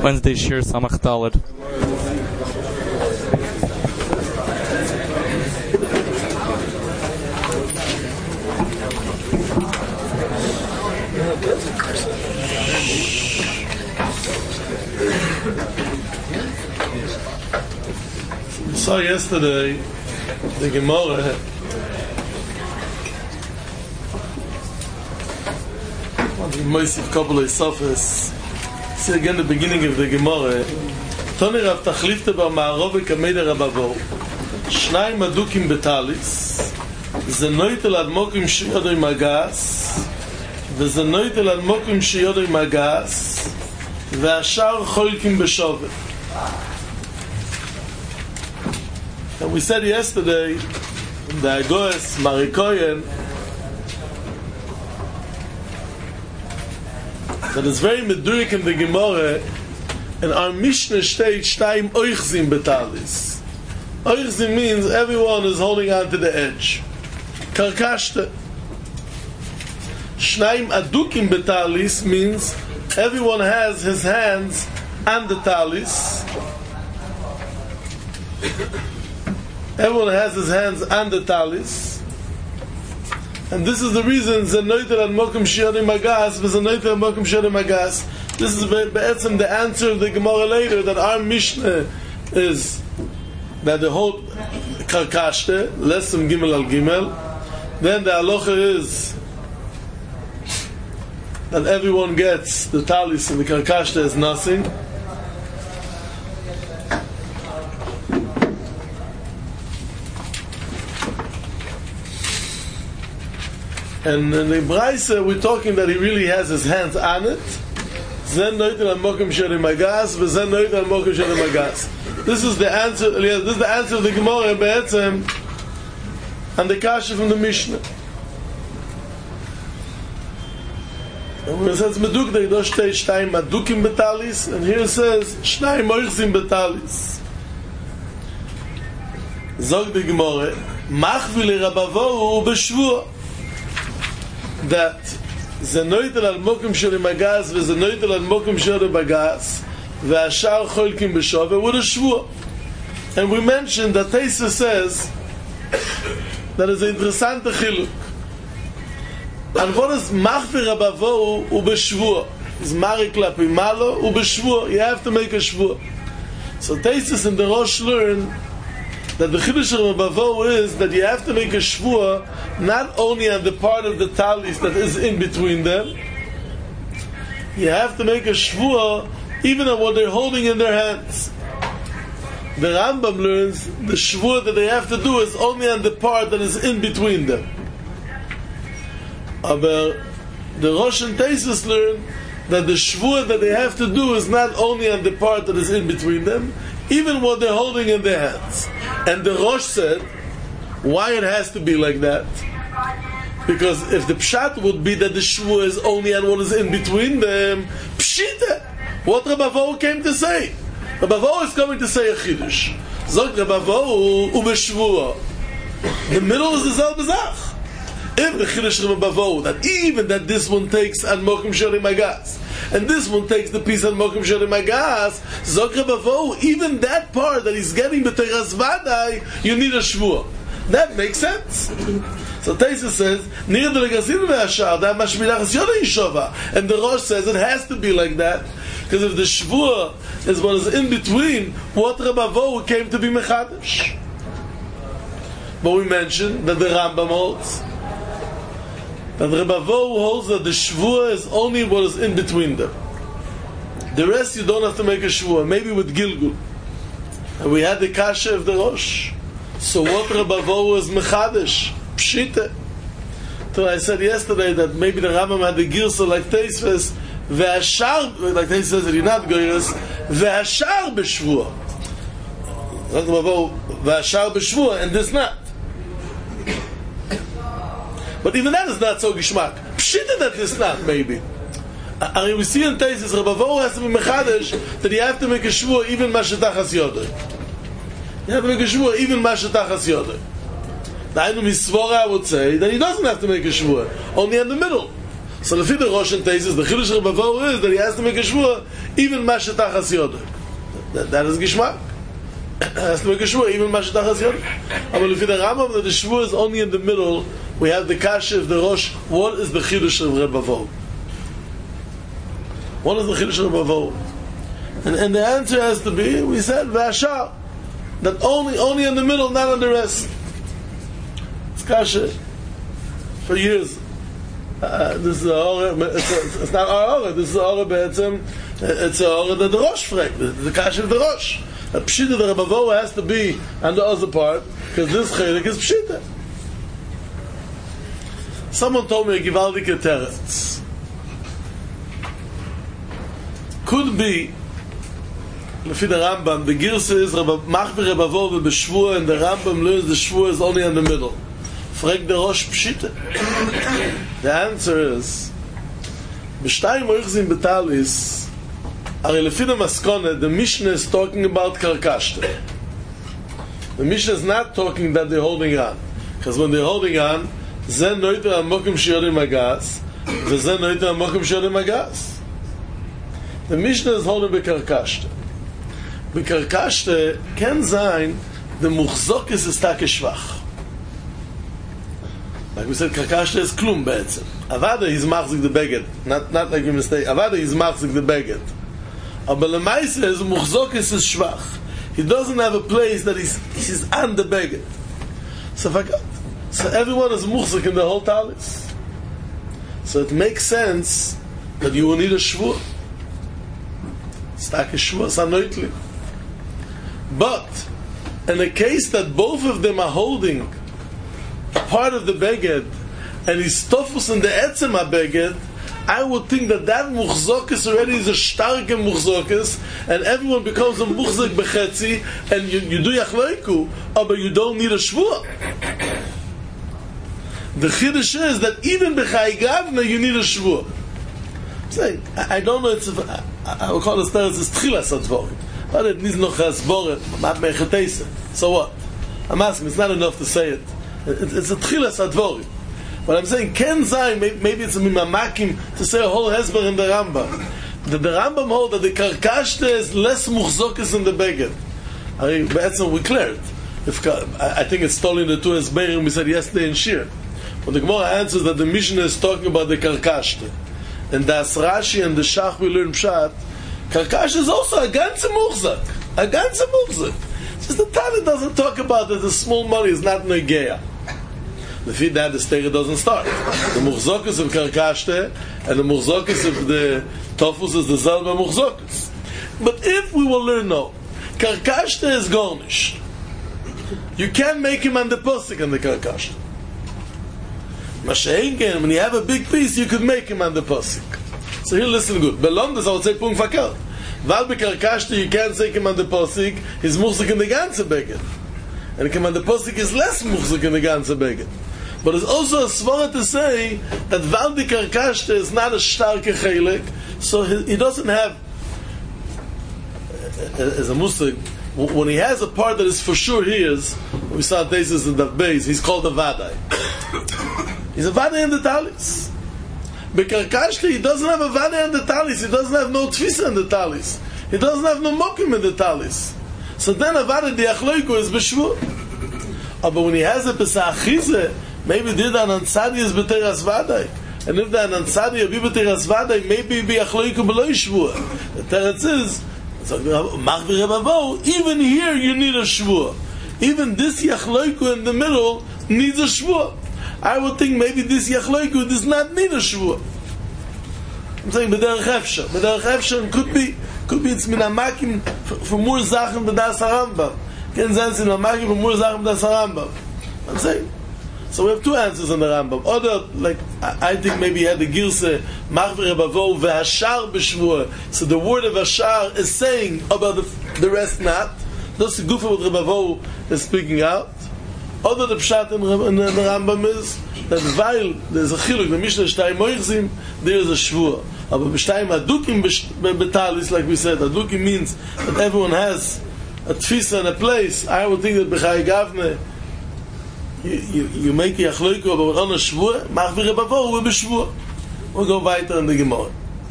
Wednesday Shir Samach Daled. We saw yesterday the Gemara. Moisif Kabbalah Sofis. See again the beginning of the Gemara. Toni Rav Tachlifte bar Ma'arov Kamei Rabavo. Shnai Madukim Betalis. Ze noitel ad mokim shiyodoy magas. Ze noitel ad mokim shiyodoy magas. Ve'ashar cholkim b'shovet. And we said yesterday, the Agoes Marikoyen, that is very medurik in the Gemara, and our Mishnah states Shtaim Oichzim Betalis. Oichzim means everyone is holding on to the edge. Karkashte. Shnaim Adukim Betalis means everyone has his hands on the talis. Everyone has his hands on the talis. And this is the reason Zenoitel and Mokum Shiyodim Magas, Zenoitel and Mokum Shiyodim Magas. This is the answer of the Gemara later, that our Mishnah is that the whole Karkashte, Lesem Gimel al Gimel. Then the halacha is that everyone gets the talis and the Karkashte is nothing. And in the Braisa, we're talking that he really has his hands on it. Zen noitel al mokum sheri magas, v'zen noitel al mokum sheri magas. This is the answer. This is the answer of the Gemara Be'etzem and the Kasha from the Mishnah. And when it says meduk, they don't say shtayim madukim betalis, and here it says shtayim moichzim betalis. Zog the Gemara, machvil rabavo b'shvua. That zenoitel al mokum shel magas ve zenoitel al mokum shel bagas ve ashar cholkim b'shove with a shvua. And we mentioned that Taisa says that is an interessant chiluk. And what is machvir rabavo u b'shvua? Is marik lapi malo u b'shvua. You have to make a shvua. So Taisa in the Rosh learn that the Chiddush of Rabavo is that you have to make a shvua not only on the part of the talis that is in between them, you have to make a shvua even on what they're holding in their hands. The Rambam learns the shvua that they have to do is only on the part that is in between them. But the Rosh and Teisus learn that the shvua that they have to do is not only on the part that is in between them, even what they're holding in their hands. And the Rosh said, why it has to be like that? Because if the pshat would be that the shvua is only on what is in between them, pshita, what Rabavo came to say. Rabavo is coming to say a chiddush. Zog Rabavo ubeshvua. The middle is the Zal Bezach. If the chiddush of Rabavo, that even that this one takes an mokum shori magas, and this one takes the piece on mokum shori magas, Zog Rabavo, even that part that he's getting b'teras vadai, you need a shvua. That makes sense. So Taisa says, Nir de legasin ve'ashar, that mashmilach yoda yishova. And the Rosh says it has to be like that, because if the shvua is what is in between, what Rabavo came to be mechadash. But we mentioned that the Rambam holds that Rabavo holds that the shvua is only what is in between them. The rest you don't have to make a shvua, maybe with Gilgul. And we had the kasha of the Rosh. So what Rabavo was mechadash? Pshita. So I said yesterday that maybe the Rambam had the girsa like Teisves, ve'ashar, like Teisves says that you're not goyres, ve'ashar b'shvua. Like Rabavo, ve'ashar b'shvua, and this not. But even that is not so gishmak. Pshita that is not, maybe. I mean, we see in Teisves, Rabavo has to be mechadash, that you have to make a shvua even mashetachas yoder. You have to make a shvua even mashetachas yoder. The Ainu Misvora would say that he doesn't have to make a shvua, only in the middle. So the Rosh and Teisus, the Chidush Rebavo is that he has to make a shvua even Mashetachas Yodek. That is Gishmak. Has to make a shvua even Mashetachas Yodek. But if the Rambam that the shvua is only in the middle, we have the Kasha of the Rosh. What is the Chidush Rebavo? What is the Chidush Rebavo? And the answer has to be, we said Vashar, that only in the middle, not on the rest. It's Kasha for years. This is it's not our Aura, this is Aura Be'etzem, it's Aura that the Rosh fragt, the Kasha of the Rosh. A Pshita, the Rebavo has to be on the other part, because this Chelik is Pshita. Someone told me a Givaldike Teretz. Could be, Lefi the Rambam, the Girsa is Machbe Rebavo B'Shvua, and the Rambam learns the Shvua is only in the middle. Frag the Rosh Pshita. The answer is, B'shtayim Oichzim Betalis, Are Lefi the Maskone, the Mishnah is talking about Karkashte. The Mishnah is not talking that they're holding on. Because when they're holding on, Zen Noiter HaMokim Shiyodim Agas, Zen Noiter HaMokim Shiyodim Agas. The Mishnah is holding Bekarkashte. Bekarkashte can sein, the Muchzokis is Take Shvach. Like we said, Karkashte is Klum Be'etzem. Avada is Machzik the Beged. Not like you mistake. Avada is Machzik the Beged. Aber Lemaise is Muchzokis is Shvach. He doesn't have a place that he's on the Beged. So everyone is Muchzik in the whole Talis. So it makes sense that you will need a Shvur. Stake Shvur, Sanoitli. But in a case that both of them are holding a part of the beged and he's tofus in the etzem ha-beged, I would think that muchzokis already is a starke muchzokis, and everyone becomes a muchzok bechetzi, and you do yachleiku, but you don't need a shvua. The chiddush is that even b'chai gavna you need a shvua. I don't know, I would call it as tchilas advorim. But it needs no chasboret, not mechatesa. So what? I'm asking, it's not enough to say it. It's a tchilas advorim. But I'm saying, Ken Zayin, maybe it's a mimamakim to say a whole hesber in the Rambam. The Rambam hold that the karkashte is less muchzokis in the beged. We cleared. I think it's stolen the two hesberim we said yesterday in Shir. But the Gemara answers that the Mishnah is talking about the karkashte. And the Asrashi and the Shach we learn Pshat, Karkash is also a ganze muchzak. A ganze muchzak. Just the Tana doesn't talk about that the small money is not negeya. The feed that the stege doesn't start. The muchzokus of Karkashte and the muchzokus of the Tofus is the Zalba muchzokus. But if we will learn no, Karkashte is garnished. You can't make him on the posik on the Karkashte. Masha'inken, when you have a big piece, you could make him on the posik. So here, listen good. Belondas, I would say, Pung Fakal. Val Bekarkashte, you can't say him on the posik, he's muchzik in the ganze beged. And him on the posik is less muchzik in the ganze beged. But it's also a svara to say that Val Bekarkashte is not a starke chelik, so he doesn't have, as a musik, when he has a part that is for sure his, we saw this in the base, he's called a vadai. He's a vadai in the talis. Bekarkashte, he doesn't have a vadai in the talis, he doesn't have no tfisa in the talis, he doesn't have no mokim in the talis. So then a vadai the achloiku is b'shvur. But when he has a pesachize, maybe did an ansadi is b'teras vadai. And if the ansadi be b'teras vadai, maybe be achloiku below shvur. The teretz is, even here you need a shvur. Even this yachloiku in the middle needs a shvur. I would think maybe this yachloiku does not need a shvur. I'm saying b'derech efshar. B'derech efshar could be it's minamakim for more zachen b'das harambam. Ken zan sin minamakim for more zachen b'das harambam. I'm saying. So we have two answers in the Rambam. Other, like, I think maybe he had the Girse, Machver Rebavo ve'ashar b'shvur. So the word of ashar is saying about the rest not. That's the Gufa what Rebavo is speaking out. Other the Pshat in the Rambam is that while there's a chiluk, the Mishnah Shtayim Moichzim, there is a shvur. But Shtayim Adukim betalis, like we said, Adukim means that everyone has a tfisa and a place. I would think that B'chai Gavne, you make a yachloiku, but on a shvur, mach v'rebavo, we're b'shvur. We'll go weiter in the Gemara.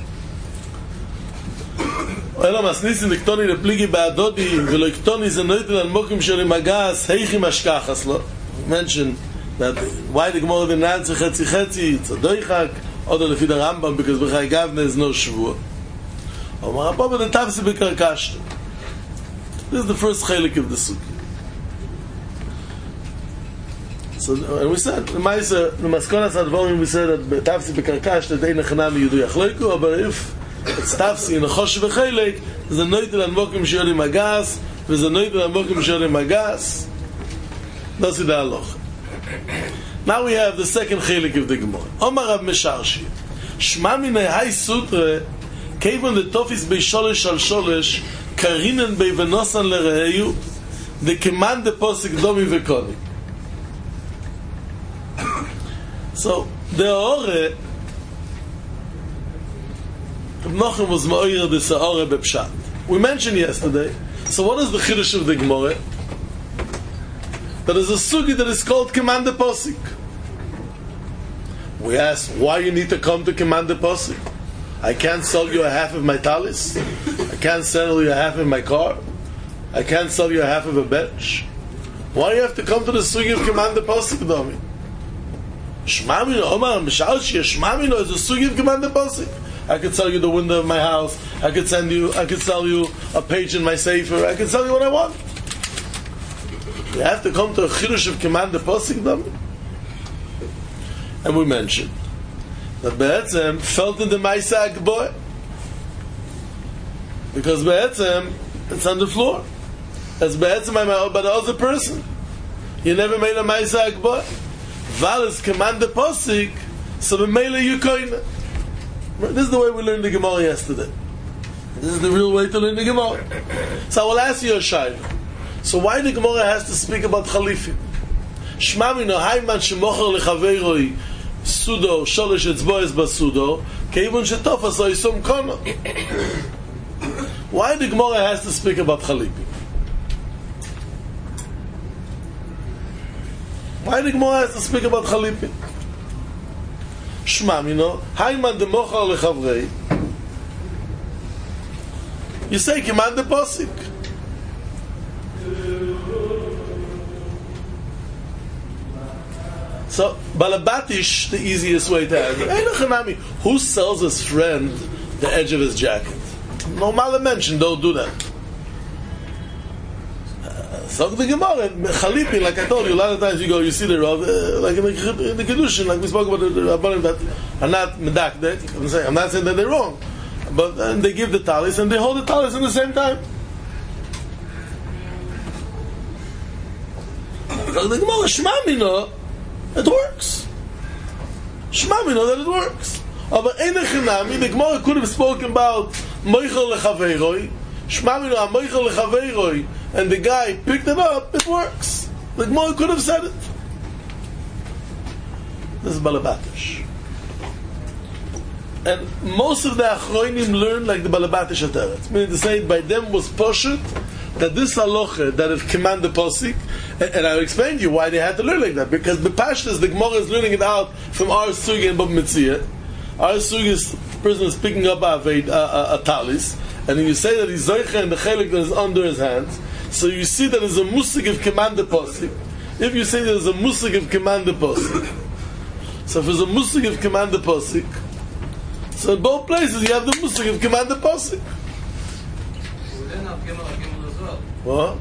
אלא מסניסים לקטוני לפליגי בעדודי ולא יקטוני זה נויטל על מוקים שלי מגס היכי משכחס לו. Mention that why the Gemara didn't answer חצי it's a doichak other לפי the Rambam because בחיי גבנה is no שבוע. אומר הפעם the tafsi בקרקשת. This is the first chelik of the sukkah. So and we said the maskonas advorim we said that tafsi b'karkash that ein nechanami yudu yachleiku, but if it's tafsi in a chosh v'chelik, there's a noitel an mokim shiori magas, there's a noitel an mokim shiori magas. That's the halacha. Now we have the second chelik of the Gemara. Omar Rav Mesharshi, Shma minei hay sutre, kevon the tofis beisholish al sholish, karinen beivenosan lereheyu, the command the posik domi v'koni. So the Ore Nochem was ma'oyer the Sa'ore bepshat. We mentioned yesterday. So what is the chiddush of the Gemara? That is a sugi that is called command the posik. We ask why you need to come to command the posik. I can't sell you a half of my talis. I can't sell you a half of my car. I can't sell you a half of a bench. Why do you have to come to the sugi of command the posik, Domi? Shmamino, Omar Mishalshi, Shmamino is a sugi of command the posik. I could sell you the window of my house. I could sell you a page in my sefer. I could sell you what I want. You have to come to a chidush of command the posik, Domi. And we mentioned that Be'etzem felt in the Maisa Agboy because Be'etzem it's on the floor. As Be'etzem I'm by the other person. You never made a Maisa Agboy. Val is command the posik, so B'meila you koine. This is the way we learned the Gemara yesterday. This is the real way to learn the Gemara. So I will ask you a shayla. So why the Gemara has to speak about Chalifim? Shmamino hayman shemocher lechaveiroi sudo sholish etzbois basudo keivon shetofas oisum kono. Why the Gemara has to speak about Chalifim? Why the Gemara has to speak about Chalipim? Shmamino, hayman demochar lechavrei. You say command the posik. So balabatish, the easiest way to answer. Who sells his friend the edge of his jacket? No matter mention, don't do that. So the Gemara, Chalipin, like I told you, a lot of times you see the Rav, like in the Kedushin, like we spoke about the Rabbanim that are not medakdek. I'm not saying that they're wrong, but they give the talis and they hold the talis at the same time. So the Gemara, Shmamino, it works. Shmamino, that it works. But Einechinami, the Gemara could have spoken about Moichel lechaveiroi, Shmamino, Moichel lechaveiroi, and the guy picked it up, it works. The Gemara could have said it. This is Balabatish. And most of the Achroinim learned like the Balabatish Ateret. Meaning to say, by them was Poshet, that this halacha, that if command the posik, and I'll explain to you why they had to learn like that. Because the Pashtas, the Gemara is learning it out from our Sugi and Bab Mitzvah. Our Sugi is, the person is picking up a talis, and then you say that he's Zoicha and the Chelik that is under his hands. So you see that there's a musik of command the posik. If you say there's a musik of command the posik, so if there's a musik of command the posik, so in both places you have the musik of command the posik. What?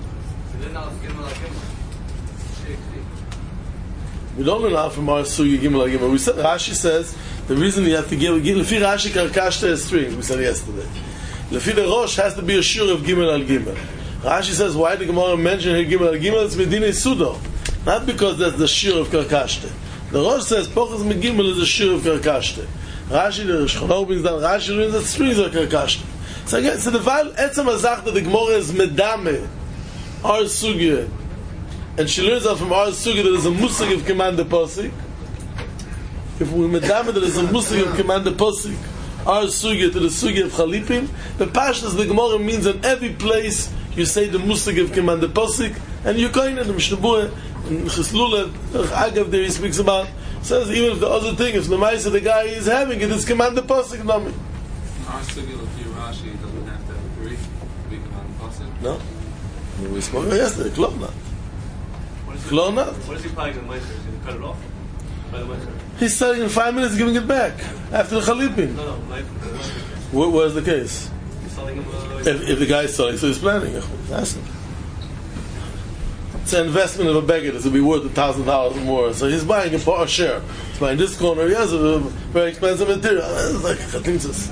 We don't learn out from our sugi gimel gimel. We said Rashi says the reason you have to give lefi Rashi karkashta is string. We said yesterday. Lefi the Rosh has to be a shur of gimel al gimel. Rashi says why the Gemara mentioned here gimel al gimel? It's medinei sudo, not because that's the shur of karkashta. The Rosh says pochas megimel is a shur of karkashta. Rashi the Shulchan brings down Rashi brings that strings are karkashta. So again, so the val etzem azach that the Gemara is medame our sugya, and she learns out from our sugya that is a musig of command the posik. If we medame that is a musig of command the posik, our sugya to the sugya of Chalipim, the pashtas the Gemara means in every place you say the musig of command the posik, and you coin in the Mishnah Berurah in Chislula Agav there he speaks about Says even if the other thing, if the Maisa the guy is having it, it's command the pasuk dummy. Our singular view Rashi doesn't have to agree. We command the pasuk. No, we spoke yesterday. Klonat. Klonat. What is he planning on the Meiser? Is he going to cut it off by the Meiser? He's selling in 5 minutes, giving it back after the Chalipin. No, Where's the case? he's selling him. If the guy is selling, so he's planning. Ask him. It's an investment of a beggar that's going to be worth $1,000 more. So he's buying a share. He's buying this corner. He has a very expensive material. It's like chatintzas.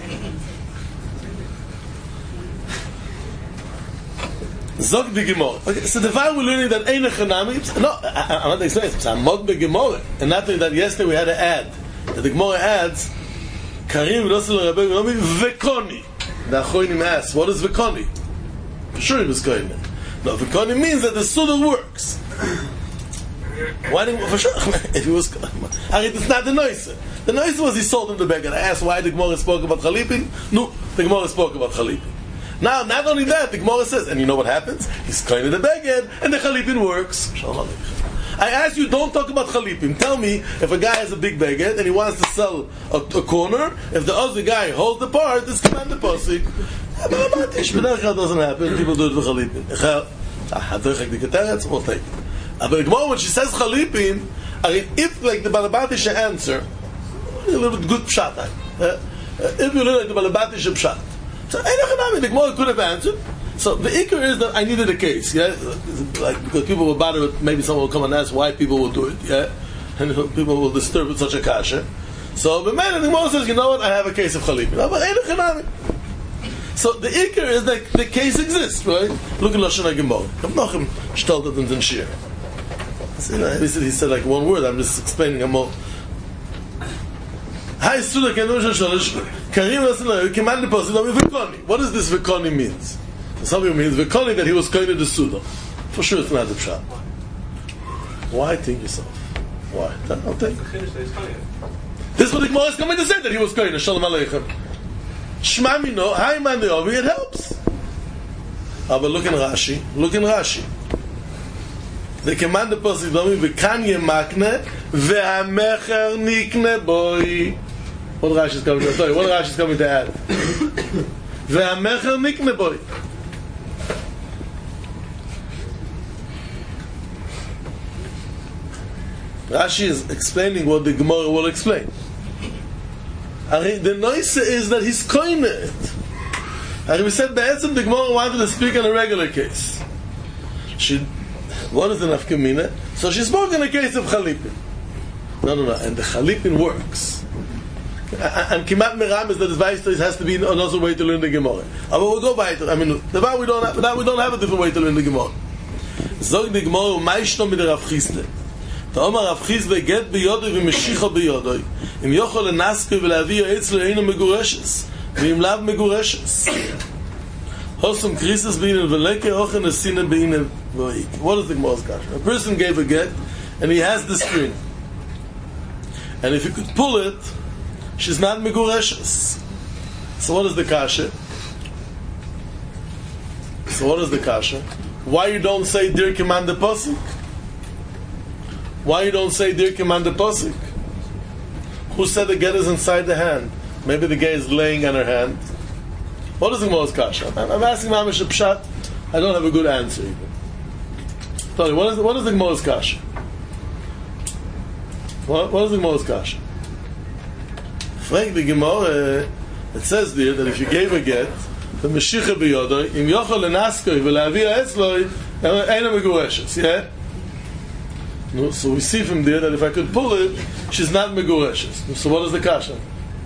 Zog the Gemara. Okay, so the fact we're learning that Ein Chanami. No, I'm not explaining. It's a mod the Gemara, and not that yesterday we had to add. That the Gemara adds Karim V'Losel Rabbi V'Koni. The Achoinim asks, what is V'Koni? For sure he was Koine. No, V'Koni means that the Suda works. Why didn't for sure? If he was, it's not the Noise. The Noise was he sold him the beggar. I asked why the Gemara spoke about Chalipin. No, the Gemara spoke about Chalipin. Now, not only that, the Gemara says, and you know what happens? He's kind of the beggar, and the Chalipin works. I ask you, don't talk about Chalipin. Tell me, if a guy has a big beggar and he wants to sell a corner, if the other guy holds the part, it's command the posik. But doesn't happen. People do it with Chalipin. We'll take it. But the Gemara, when she says Chalipin, if like the Balabatisha answer, a little bit good pshat. If you look like the Balabatisha pshat, so the Gemara could have answered. So the ikar is that I needed a case, yeah, like because people will bother with, maybe someone will come and ask why people will do it, yeah, and people will disturb with such a kasha. So the man in the Gemara says, you know what, I have a case of Chalipin. So the ikar is that the case exists, right? Look at Lashon HaGemara. Nochem shtaltat in Shir. He said like one word. I'm just explaining a more. What does this V'Koni means? Some people means V'Koni that he was kind of the Suda. For sure it's not the pshat. Why think yourself? Why? I'll take. This is what the Gemara is coming to say, that he was kind of Shalom Aleichem. Shma mino, hi man the Ovi, it helps. But look in Rashi. They command the person V'kan yemakne ve'hamecher nikne boy. What Rashi is coming to say? What Rashi is coming to add? Ve'hamecher nikne boy. Rashi is explaining what the Gemara will explain. The noise is that he's coined it. And we said the Gemara wanted to speak on a regular case. What is the nafkamina? So she spoke in a case of Chalipin. No. And the Chalipin works. And Kimat Meram is that his Vaistais has to be another way to learn the Gemara. But we'll go by it. I mean, we don't have a different way to learn the Gemara. Zog the Gemara, Maishno mit Rav Chisda. Ta'omar Rav Chisda get biyodoi v'meshicha biyodoi. Im yochol lenaske v'le'avi ha'etzlo eino megureshes. V'im lav megureshes. Hosum krisis b'inen v'leke hochen esine b'inen v'oik. What is the Gemara's kasha? A person gave a get, and he has the string. And if you could pull it, she's not megureshes. So what is the kasha? Why you don't say Dir Command the Pasuk? Why you don't say Dir Command the Pasuk? Who said the get is inside the hand? Maybe the get is laying on her hand. What is the Gemara's kasha? I'm asking Mamish a pshat. I don't have a good answer even. Tell me, what is the Gemara's kasha? What is the Gemara's kasha? Frank, the Gemara, it says there that if you gave a get, the Meshicha b'yodoi, im yochol lenaskoi v'le'avi ha'etzloi, eina megureshes, yeah? No, so we see from there that if I could pull it, she's not megureshes. So what is the kasha?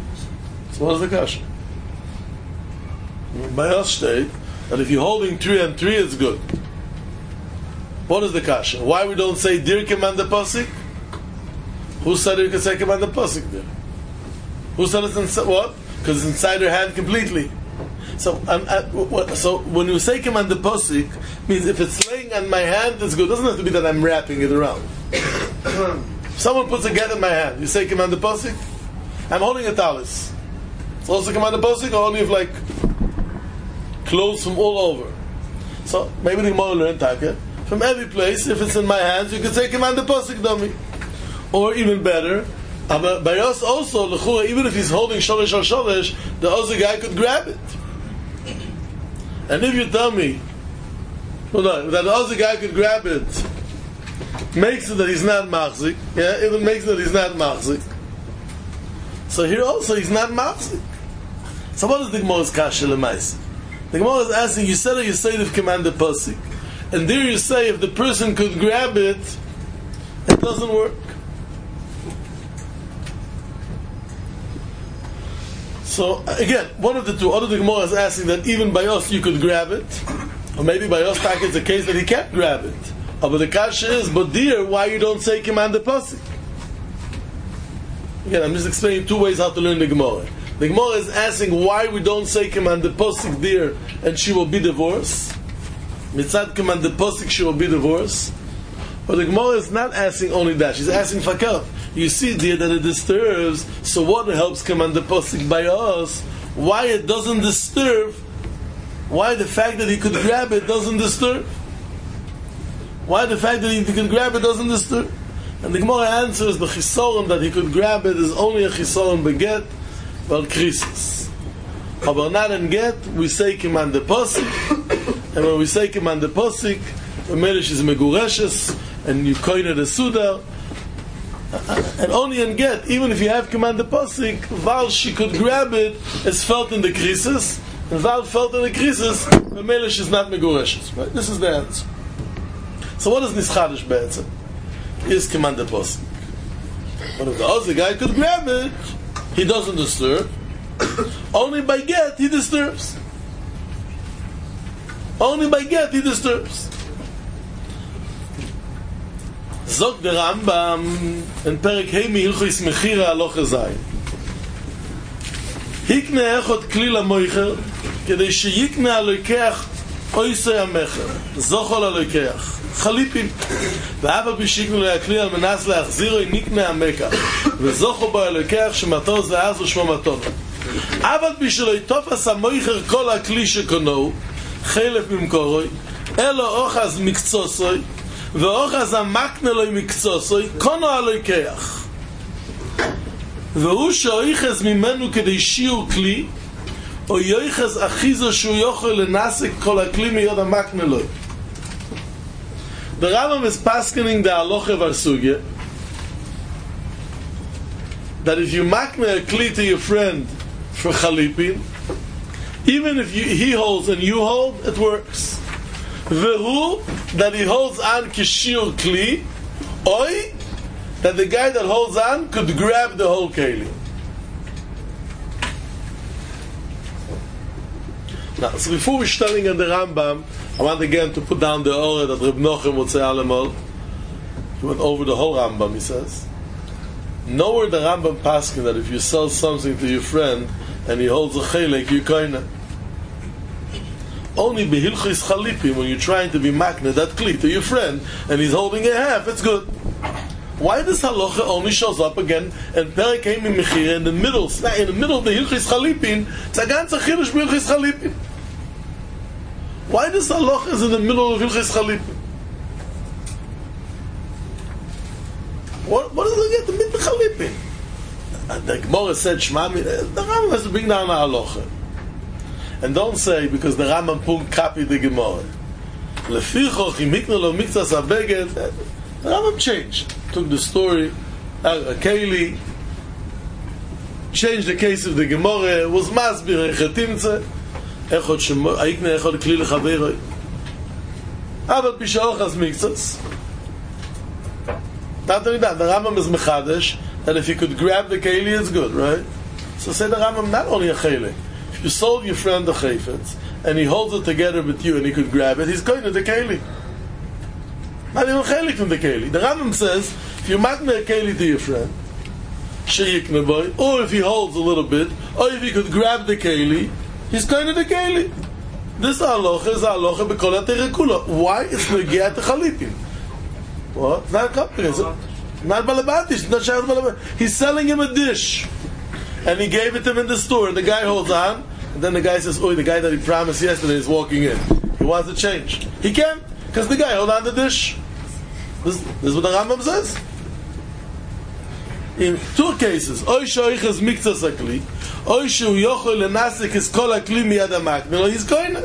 By us state that if you're holding 3 and 3, it's good. What is the kasha? Why we don't say Dir Command the Pasuk? Who said you can say Command the Pasuk there? Who said it's inside? What? Because it's inside her hand completely. So when you say Command the Pasuk, means if it's laying on my hand, it's good. It doesn't have to be that I'm wrapping it around. Someone puts a get in my hand. You say Command the Pasuk? I'm holding a talis. It's also Command the Pasuk, or only if like clothes from all over. So maybe the Gemara learned Taka. From every place, if it's in my hands, you can say Command the Pasuk, dummy. Or even better, But by us also, l'chura, even if he's holding sholish al sholish, the other guy could grab it. And if you tell me, that the other guy could grab it, makes it that he's not machzik, even makes it that he's not machzik. So here also he's not machzik. So what is the Gemara's kasha l'maisa? The Gemara is asking, you said a Yisaydiv command the pasuk, and there you say if the person could grab it, it doesn't work. So again, one of the two. Other the Gemara is asking that even by us you could grab it, or maybe by us it's a case that he can't grab it. But the kasha is, but dear, why you don't say command the pasuk? Again, I'm just explaining two ways how to learn the Gemara. The Gemara is asking why we don't say command the pasuk dear, and she will be divorced. Mitzad command the pasuk, she will be divorced. But the Gemara is not asking only that. She's asking fakar. You see dear that it disturbs, so what helps command the pasuk by us? Why it doesn't disturb? Why the fact that he could grab it doesn't disturb? Why the fact that he could grab it doesn't disturb? And the Gemara answers the chisoron that he could grab it is only a chisoron beget, well krisis. But not in get, we say command the pasuk, and when we say command the pasuk, the melish is megureshes, and you coin it a suda. And only in get, even if you have command the pasuk, while she could grab it, is felt in the krisis, and while felt in the krisis, the melish is not megureshes. Right? This is the answer. So what is nischadish be'etzem? Is command the pasuk. But if the other guy could grab it, he doesn't disturb. Only by get he disturbs. Only by get he disturbs. Zog der Rambam in Perek Heimi Hilchis Mechira Aloche Zayin. Hikne echot kli lamoicher kedei sheyikne aloikeach oisei amecher zochol aloikeach חליפים ואף על פי שיקנו להכלי על מנס להחזירו נקנה המקח וזוכו בו אלוקח שמתו זה אז ושמו מתו אף על פי שלא יתופס המויכר כל הכלי שקונו חלף ממקורוי אלו אוחז מקצוסוי ואוחז המקנה לו מקצוסוי קונו אלוקח והוא שאויחז ממנו כדי שיעור כלי או יויחז אחיזו שהוא יוכל לנסק כל הכלי מיוד המקנה לו. The Rambam is paskening the halacha varsugya that if you makne a kli to your friend for chalipin, even if he holds and you hold, it works. Vehu, that he holds on kishir kli, oi, that the guy that holds on could grab the whole keli. Now, so before we're studying in the Rambam, I want again to put down the order that Reb Nochem would say allemal. He went over the whole Rambam, he says. Nowhere the Rambam paskin that if you sell something to your friend and he holds a chelek, you koina. Only behilchis chalipim, when you're trying to be makne that kli to your friend and he's holding a half, it's good. Why this halacha only shows up again and Perek Heimi Mechira in the middle of the hilchis chalipim? It's a ganze chilush behilchis chalipim. Why this halacha is in the middle of Hilchis Chalipim? What does it get to mid Chalipim? The Gemara said Shmami. The Rambam has to bring down the halacha, and don't say because the Rambam punkt copy the Gemara. Lefichoch imikna lo mikzas abeged. The Rambam changed, took the story, Keli, changed the case of the Gemara. Was masbir echetimtze. Echot shemo, aikne echot kli lechaveroi. Aval pishaochas mikzas. Not only that, the Rambam is mechadesh that if you could grab the keli, it's good, right? So say the Rambam, not only a chele. If you sold your friend the chayfetz and he holds it together with you and he could grab it, he's going to the keli. Not even chelik from the keli. The Rambam says if you makne a keli to your friend, sheyikne boy, or if he holds a little bit, or if he could grab the keli, he's going to the keli. This halacha is halacha b'kol ha'terekula. Why? It's negiat chalipim. What? It's not comprehensive. Not balabatish. Not shayach balabatish. He's selling him a dish, and he gave it to him in the store. And the guy holds on, and then the guy says, "Oh, the guy that he promised yesterday is walking in. He wants to change. He can't because the guy held on the dish." This is what the Rambam says. In two cases, oy shoiches mikzas akli, oy shu yochol lenasik is kol akli miyad hamaknel, he's koine.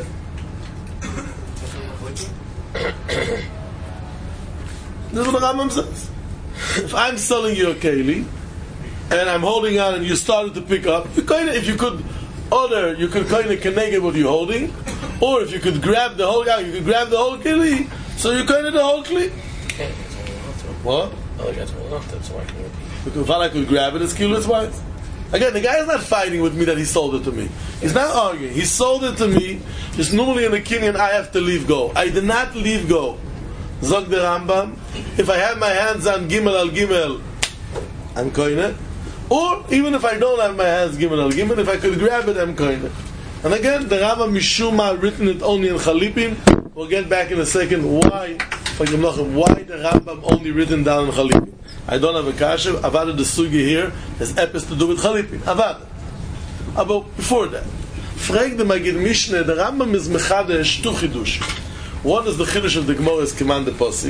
This is what the Rambam says. If I'm selling you a keli, and I'm holding on, and you started to pick up, you kinda, if you could order, you could kind of connect what you're holding, or if you could grab the whole guy, you could grab the whole keli, so you kind of the whole keli. What? Oh, that's why I can repeat. Because if I could grab it, it's kilo its wise. Again, the guy is not fighting with me that he sold it to me. He's not arguing. He sold it to me. Just normally in the Kenyan, I have to leave go. I did not leave go. Zog the Rambam. If I have my hands on Gimel al Gimel, I'm koine. Or even if I don't have my hands Gimel al Gimel, if I could grab it, I'm koine. And again, the Rambam Mishuma written it only in Chalipin. We'll get back in a second why the Rambam only written down in Chalipin. I don't have a kasha. Avada the sugi here has epis to do with Chalipin. Avada. But before that, frag the Magid Mishneh, the Rambam is mechadesh two chidush. One is the chidush of the Gemara's command the posik.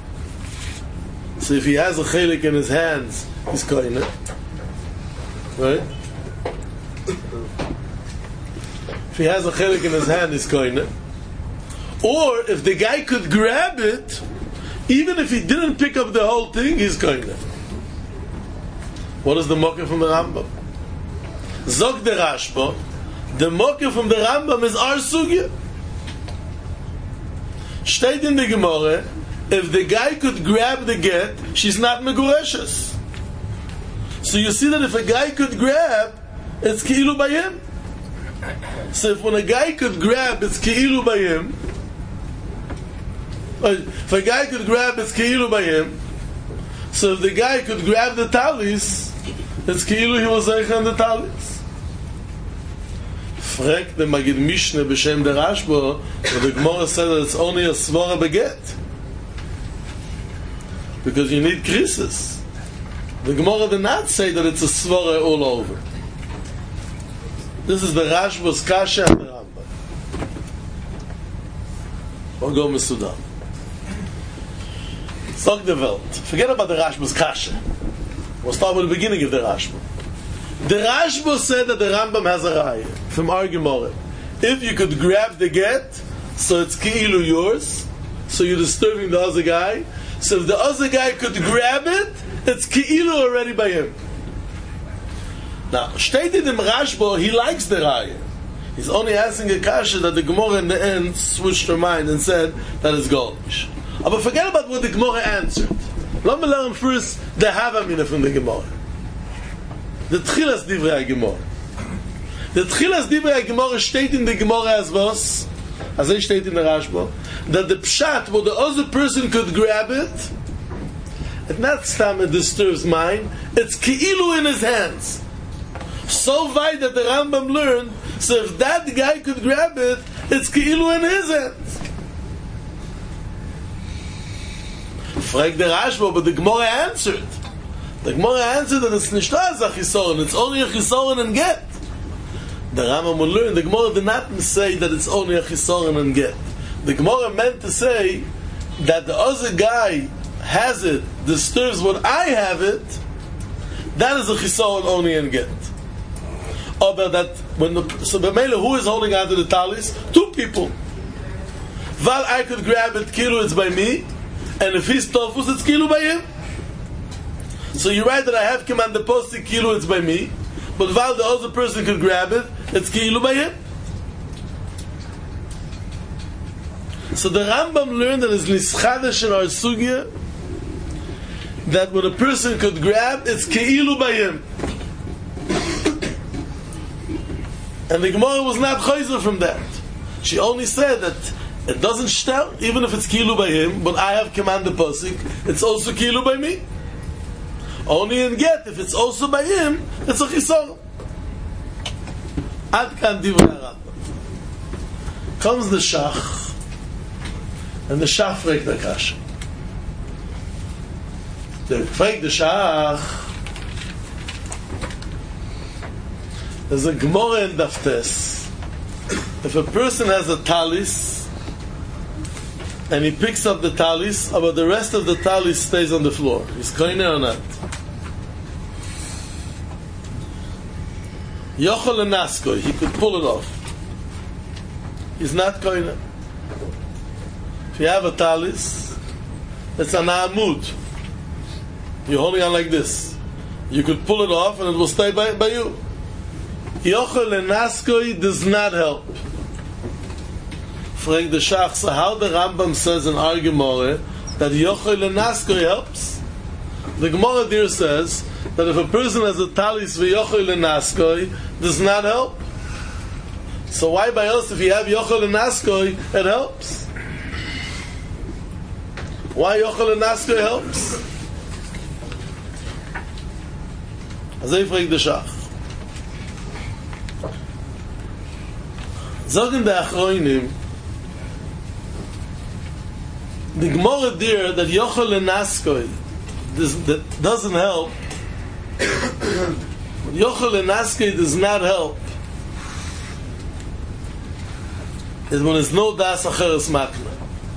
So if he has a chelik in his hands, he's koine. Right? If he has a chelik in his hand, he's koine. Or if the guy could grab it, even if he didn't pick up the whole thing, he's koine. What is the mocker from the Rambam? Zog the Rashba, the mocker from the Rambam is our sugya. Steht in the Gemara, if the guy could grab the get, she's not megureshes. So you see that if a guy could grab, it's ki'ilu by him. So if when a guy could grab, it's ki'ilu by him. If a guy could grab, it's ki'ilu by him. So if the guy could grab the talis, it's ki'ilu he was zeicha on the talis. Frek the Magid Mishneh b'shem the Rashba, where the Gemara said that it's only a svara beget. Because you need krisis. The Gemara did not say that it's a svara all over. This is the Rashba's kasha and the Rambam. We'll go Mesudam. Sog the Welt. Forget about the Rashba's kasha. We'll start with the beginning of the Rashba. The Rashba said that the Rambam has a raya from our Gemara. If you could grab the get, so it's ki'ilu yours, so you're disturbing the other guy. So if the other guy could grab it, it's ki'ilu already by him. Now, stated in Rashba, he likes the raya. He's only asking a kasha that the Gemara in the end switched her mind and said that it's garbage. But forget about what the Gemara answered. Let me learn first the Havamina from the Gemara. The Tchilas Divrei HaGemara. The Tchilas Divrei HaGemara steht in the Gemara as was, as it steht in the Rashba, that the pshat, where the other person could grab it, it's not stam, it disturbs mine, it's ki'ilu in his hands. So wide that the Rambam learned, so if that guy could grab it, it's ki'ilu in his hands. Frag the Rashba, but the Gemara answered. The Gemara answered that it's nicht as a chisoron, it's only a chisoron and get. The Rambam will learn, the Gemara did not say that it's only a chisoron and get. The Gemara meant to say that the other guy has it, disturbs what I have it, that is a chisoron only and get. Or that when so B'meila, who is holding on to the talis? Two people. Val I could grab it, kilo it's by me, and if he's tofus, it's kilo by him. So you're right that I have command the posting kilo, it's by me, but while the other person could grab it, it's kilo by him. So the Rambam learned that it's nischadesh in our sugya that when a person could grab, it's keilu by him. And the Gemara was not chayzer from that. She only said that it doesn't shtel, even if it's keilu by him, but I have command the posting, it's also keilu by me. Only in get, if it's also by him, it's a chisor. Ad kan divrei Rambam. Comes the shach, and the shach fragt the kasha. The fragt the shach. There's a Gemara in Daftes. If a person has a talis, and he picks up the talis, but the rest of the talis stays on the floor, he's koine or not? Yochel Naskoy, he could pull it off. He's not koine. If you have a talis, it's an amud. You're holding on like this. You could pull it off and it will stay by you. Yochel Naskoy does not help. Frank the Shach, so how the Rambam says in our Gemara that Yochel Naskoy helps? The Gemara there says that if a person has a talis v'yochel naskoy, does not help. So why by us, if you have yochel naskoy, it helps? Why yochel naskoy helps? Azay fragt der Shach. Sagen the Achroinim, the Gemara there that yochel naskoy that doesn't help. Yochel Naskoy does not help. Is when there's no das acheres makna.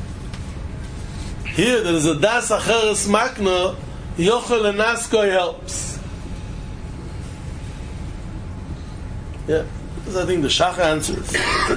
Here there is a das acheres makna. Yochel Naskoy helps. Yeah, this I think the Shach answers.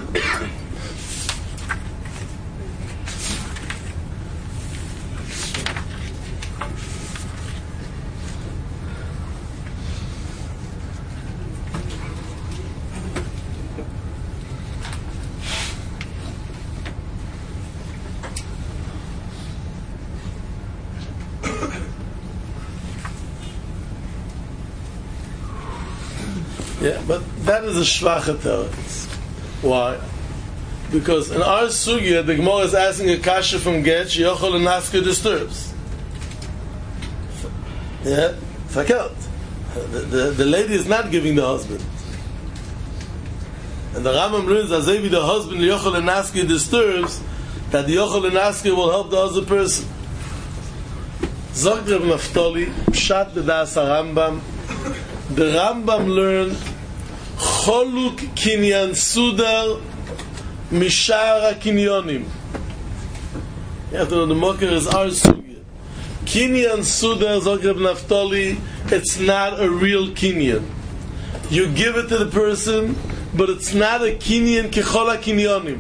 Yeah, but that is a shvacha teretz. Why? Because in our sugya, the Gemara is asking a kasha from Get, Yochel and Naskoy disturbs. Yeah, fakelt. The lady is not giving the husband. And the Rambam learns that maybe the husband, Yochel and Naskoy disturbs, that the Yochel and Naskoy will help the other person. Zog Reb Naftali, Pshat B'das HaRambam, the Rambam learned Choluk Kinyan Sudar Mishar HaKinyonim. You have to know the Moker is our sugya. Kinyan Sudar, Zog Reb Naftali, it's not a real Kinyan. You give it to the person, but it's not a Kinyan Kechol HaKinyonim.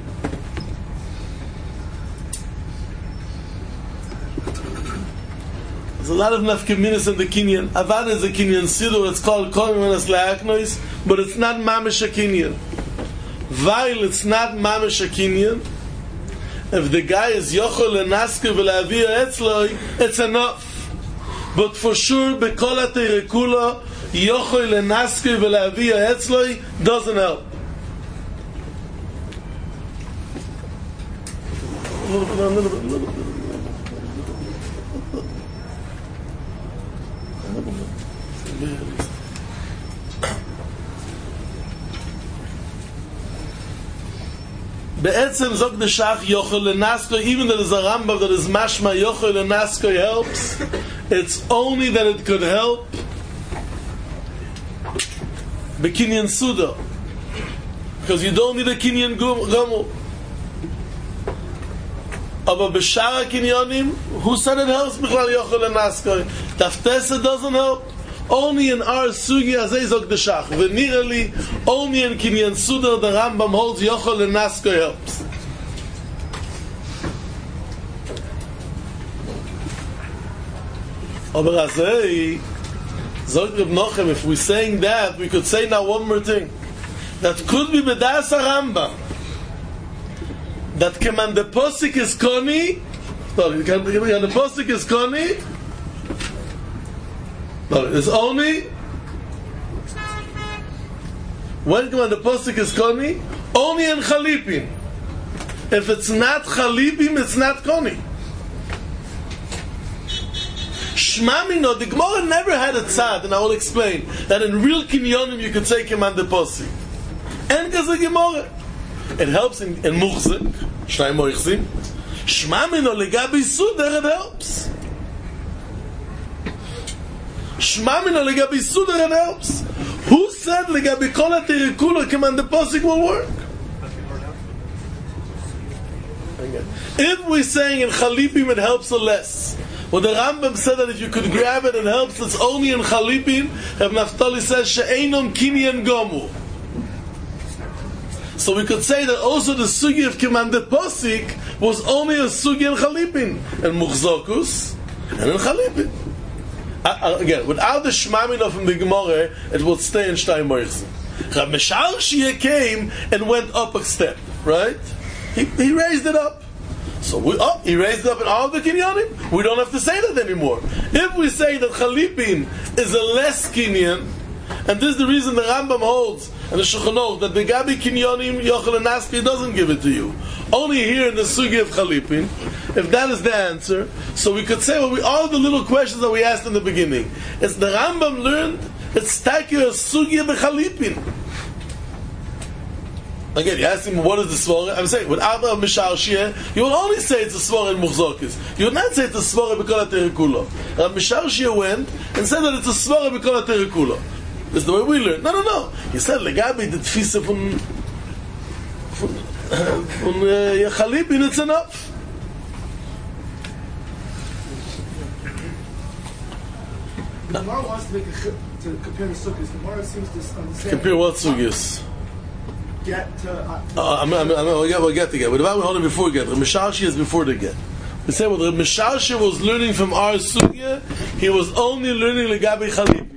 There's a lot of nafkaminas in the Kinyan. Avad is a Kinyan Sidur, it's called Komimanas Le'aknois, but it's not Mamish a Kinyan. While it's not Mamish a Kinyan, if the guy is Yochel and Naskoy v'Le'aviyah Etzloi, it's enough. But for sure, B'kol HaTeirekula, Yochel and Naskoy v'Le'aviyah Etzloi doesn't help. A little bit. Be'etzem zog the Shach Yochel Naskoy, even though there's a Rambam that is mashma Yochel Naskoy helps, it's only that it could help Bekinyan Suda, because you don't need a Kinyan Gomel. Aber B'shara Kinyonim, who said it helps B'chlal Yochel Naskoy? Taftesa doesn't help. Only in our sugya azay zog the Shach. V'nirali, only in Kinyan Sudar the Rambam holds Yochel and Naskoy helps. Aber azay zog Reb Nochem, if we're saying that, we could say now one more thing. That could be B'das HaRambam. That command the posik is koni. Sorry, the posik is koni. No, it's only when the posuk is koni, only in chalipin. If it's not chalipim, it's not koni. Shmamino, the Gemara never had a tzad, and I will explain that in real kinyonim you could say command the posuk. And because the Gemara, it helps in muchzik, shnai moichzim. Shmamino legabi suder, it helps. Shmamina legabi Sudar, it helps. Who said legabi Kol HaTeirekula command the posik will work? If we're saying in Chalipim it helps or less, well the Rambam said that if you could grab it helps, it's only in Chalipim. Reb Naftali says she'einom Kinyan Gomu. So we could say that also the sugi of commanded posik was only a sugi in Chalipin, and Muchzokus, and in Chalipin. Again, without the Shmamina from the Gemara, it would stay in Shtayim Moichzim. Rav Mishalshia came and went up a step, right? He raised it up. So he raised it up in all the Kinyanim. We don't have to say that anymore. If we say that Chalipin is a less Kinyan, and this is the reason the Rambam holds and the Shulchan Aruch that the Gabi Kinyanim Yochel and Naski doesn't give it to you. Only here in the Sugi of Chalipin. If that is the answer, so we could say all the little questions that we asked in the beginning. It's the Rambam learned. It's Takir Sugi of Chalipin. Again, you ask him what is the svara. I'm saying without Rav Mishalshia, you will only say it's a svara in Muchzokis. You would not say it's a svara b'kol ha'terikulo. Rav Mishalshia went and said that it's a svara b'kol ha'terikulo. This is the way we learn. No. He said legabi the tfisa from Chalipin. It's enough. The Gemara wants to compare the sukkahs. The Gemara seems to understand. Compare what sukkahs? Get to. We'll get to get. But about we hold it before get. Mishalshi is before the get. We say what Mishalshi was learning from our sugya. He was only learning legabi Chalipin.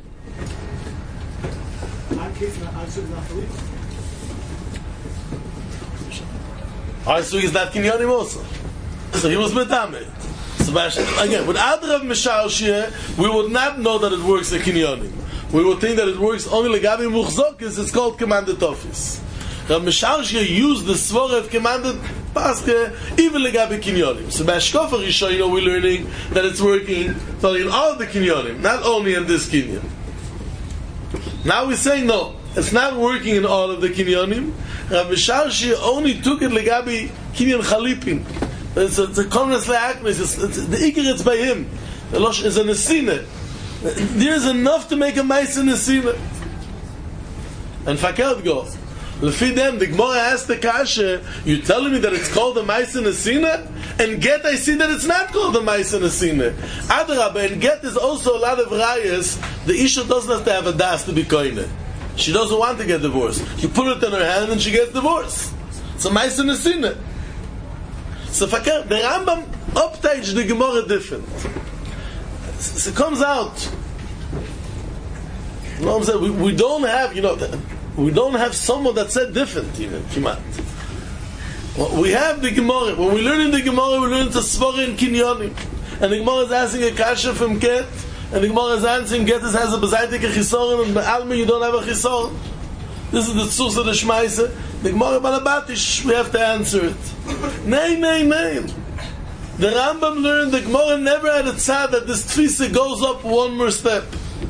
Our sugya is not kinyanim also. So he was metameh. Again, without Rav Mishalshia, we would not know that it works in kinyanim. We would think that it works only legabi muchzokis. It's called commanded office. Rav Mishalshia used the svara of commanded paske even legabi kinyanim. So by Shkofa Rishono we're learning that it's working in all the kinyanim, not only in this kinyan. Now we say no, it's not working in all of the kinyanim. Rav Mishalshia only took it legabi kinyan Chalipin. It's a congress le'aknes. The ikir it's by him. The losh is a nesina. There's enough to make a mice in nesina. And fakert goes. Lefi them, the Gemara asked the kasha, you telling me that it's called a mice in nesina? And get, I see that it's not called a mice in nesina. Adrabah, and get is also a lot of rayas. The isha doesn't have to have a das to be koine. She doesn't want to get divorced. You put it in her hand and she gets divorced. It's a mice in nesina. So fakir, the Rambam uptage the Gemara different. So it comes out. You know what I'm saying? We don't have, we don't have someone that said different even, Kimat. Well, we have the Gemara. When we learn in the Gemara, we learn to Svara in Kinyonim. And the Gemara is asking a kasha from Get, and the Gemara is answering Get has a bezaitik a chisoron, and Almi you don't have a chisoron. This is the tzuz of the Shmaise. The Gemara Balabatish, we have to answer it. Nay. The Rambam learned the Gemara never had a tzad that this tfisa goes up one more step.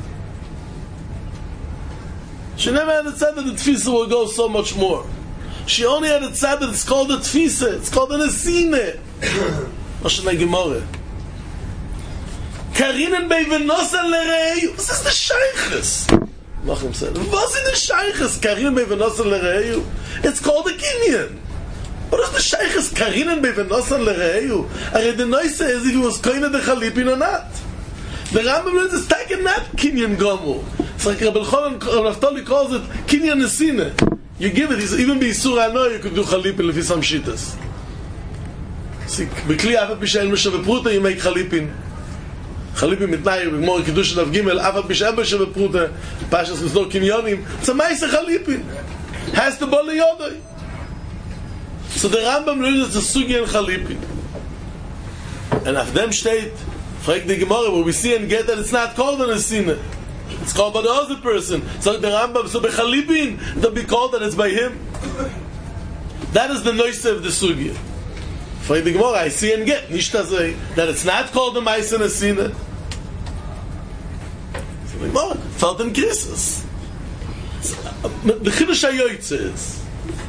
She never had a tzad that the tfisa will go so much more. She only had a tzad that it's called a tfisa. It's called an esine. Moshe Gemara. Karinen bei venosan lerei. Was ist der Sheiches? Nachum said, was in the Sheiches? Karinen bei venosan lerei. It's called a kinyan. What is the Sheiches? Karinen bei venosan lerei. Are the noise is if he was koine de Chalipin or not. The Rambam learns it's taken not kinyan gomu. It's like Rabbi Elchanan Naftali calls it kinyan esine. You give it, even be Surah no, you could do Chalipin lefi some shitas. See, B'kli Afat B'Shein Meshav Pruta, you make Chalipin. Chalipin mitnai, B'gmor Kiddush Dav Gimel, Afat B'Shein Meshav Pruta, Pashas Misdor Kinyonim. It's a Maisa Chalipin. Has to boli Yodai. So the Rambam learns it's a Sugi and Chalipin. And af dem steht, fragt the Gemara, where we see and get that it's not called an Esine. It's called by the other person. So the Rambam, so by Chalipin, it'll be called that it's by him. That is the noise of the Sugi. For the Gemara, I see and get, Nishtazay, that it's not called the Maisa and Esine. So the Gemara felt in crisis. The Chiddush HaYoytze is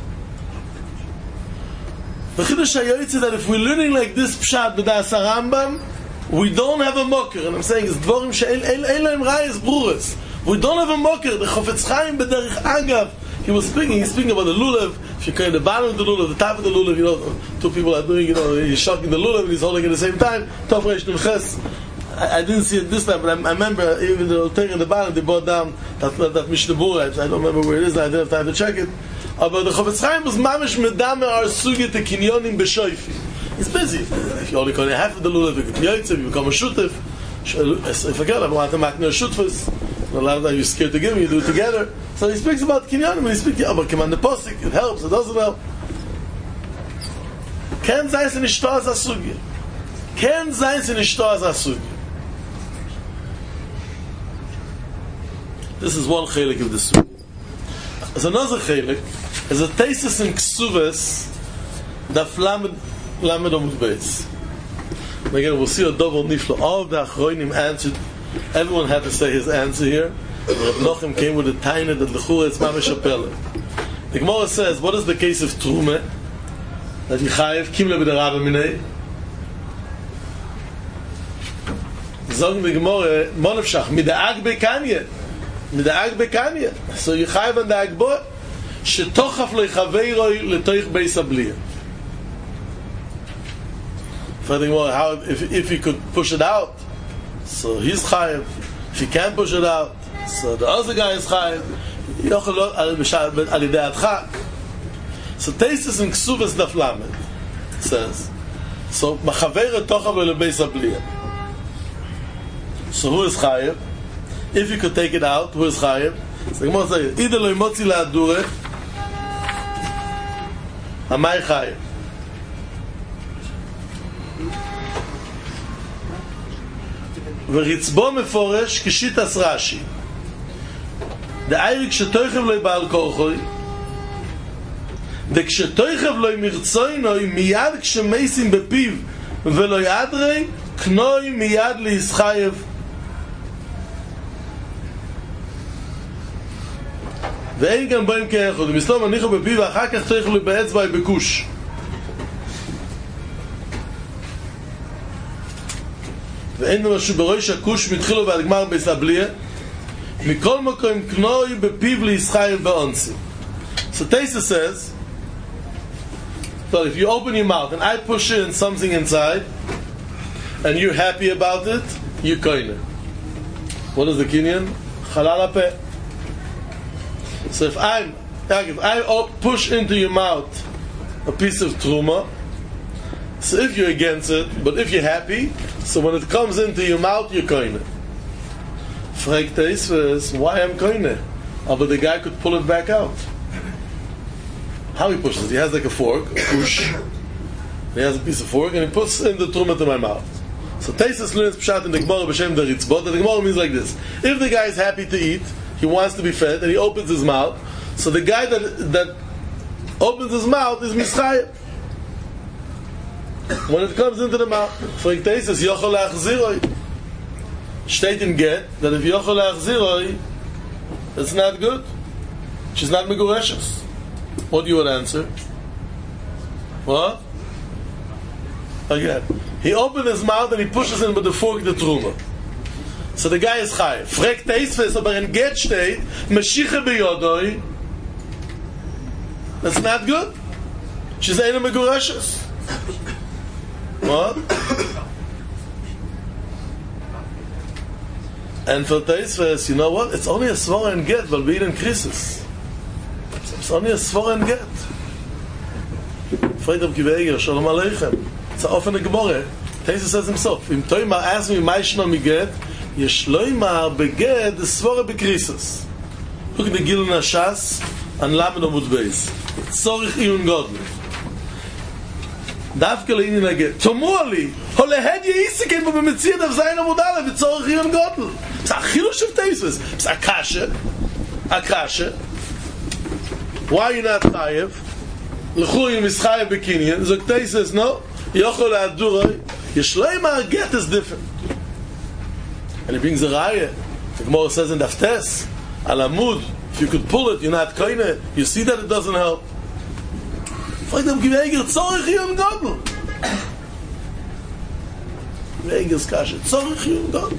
that if we're learning like this Pshat b'das HaRambam, we don't have a mocker. And I'm saying it's dvorim she'ein laim rayas bruras. We don't have a mocker. The Chofetz Chaim b'derech agav, he's speaking about the lulav. If you carry the bottom of the lulav, the top of the lulav, two people are doing, he's shocking the lulav and he's holding it at the same time. Tov Reish Nun Ches. I didn't see it this time, but I remember even the taking the bottom, they brought down that Mishnah Bura. I don't remember where it is. I didn't have time to check it. Aber the Chofetz Chaim was mamish medame our sugi to kinyonim b'shoifi. He's busy. If you only can half of the lulav, you get yoytzev, you become a shutif. I forget, I want to make no shutfus. A lot of times you're scared to give me, you do it together. So he speaks about kinyonim, and he speaks about command the posik, it helps, it doesn't help. Ken zayis in ishtoaz asugi. Ken zayis in ishtoaz asugi. This is one chelik of the sugi. As another chelik, as a thesis in Ksuvas, daf lamed omud beis. Again, we'll see a double nifla. All of the achronim answered. Everyone had to say his answer here. Reb Nochem came with a taina that l'chura it's mamish apele. The Gemara says, what is the case of Trume? That Yichayev kimle b'derabah minei. Zog the Gemara, monavshach mida'ag bekanye. Mida'ag bekanye. So Yichayev and the Agbo shetochaf lo yichaveiroi letoich beis abliya. How if he could push it out, so he's chayiv. If he can't push it out, so the other guy is chayiv. So Teisus in Ksuvas Daf Lamed says, so machaver tochav lebeis abliya. So who is chayiv? If you could take it out, who is chayiv? So the Gemara says, either lo yimotzi la'adurech, amay chayiv. ורצבו מפורש כשיטס רש"י דאיירי כשתויכב לוי בעל כורחוי וכשתויכב לוי מרצוינוי מיד כשמייסים בפיו ולא ידרי קנוי מיד לישחייב ואין גם בהם כאחד ומסלום הניחו בפיו ואחר כך תויכב לוי באצבע בקוש ואין משהו בראש הכוש מתחילו ועד גמר בסבליה מכל מקום קנוי בפיו לישחייב באונסי. So Taisa says, so if you open your mouth and I push in something inside and you're happy about it, you're koine. What is the kinyan? Halal hapeh. So if I push into your mouth a piece of truma, so if you're against it, but if you're happy, so when it comes into your mouth, you're koine. Fragt Teisves, why I'm koine? But the guy could pull it back out. How he pushes it? He has like a fork, a push. He has a piece of fork, and he puts in the truma to my mouth. So Teisves learns pshat in the Gemara b'shem the Ritzbot. The Gemara means like this: if the guy is happy to eat, he wants to be fed, and he opens his mouth. So the guy that opens his mouth is mischayef. When it comes into the mouth, fragt Teisves, yochol leachziroi. Steht in get that if yochol leachziroi, it's not good. She's not megureshes. What you would answer? What? Again, he opened his mouth and he pushes in with the fork the truma. So the guy is chayiv. Fragt Teisves, aber in get steht meshiche beyodoi. That's not good. She's eine megureshes. What? And for Teisves, you know what? It's only a svara and get, but being in krisis. It's only a svara and get. Freid of Kiveiger, Shalom Aleichem. It's an offene Gemara. Teisves says himself, Im Toimar asks me, Maishno mi get, Yeshloimar beget, the svara bekrisis. Look at the Gilun Hashas, and Lamed Omud Beis. Tzorich Iyun Godel. דווקא לעניין הגט תאמרו לי הולהד יעיסקן בו במציא דף זין המודלה וצורך עיון גודל זה החילו של Teisves זה הקשה why you not חייב לכו עם מסחייב בקניין זה Teisves no יוכל להדורוי יש לו עם הגט is different and he brings a raya the Gemara says in דף טס על עמוד if you could pull it you're not koine you see that it doesn't help Fragt am Kiveiger, Zorich Yom Godel. Kiveiger's Kasha, Zorich Yom Godel.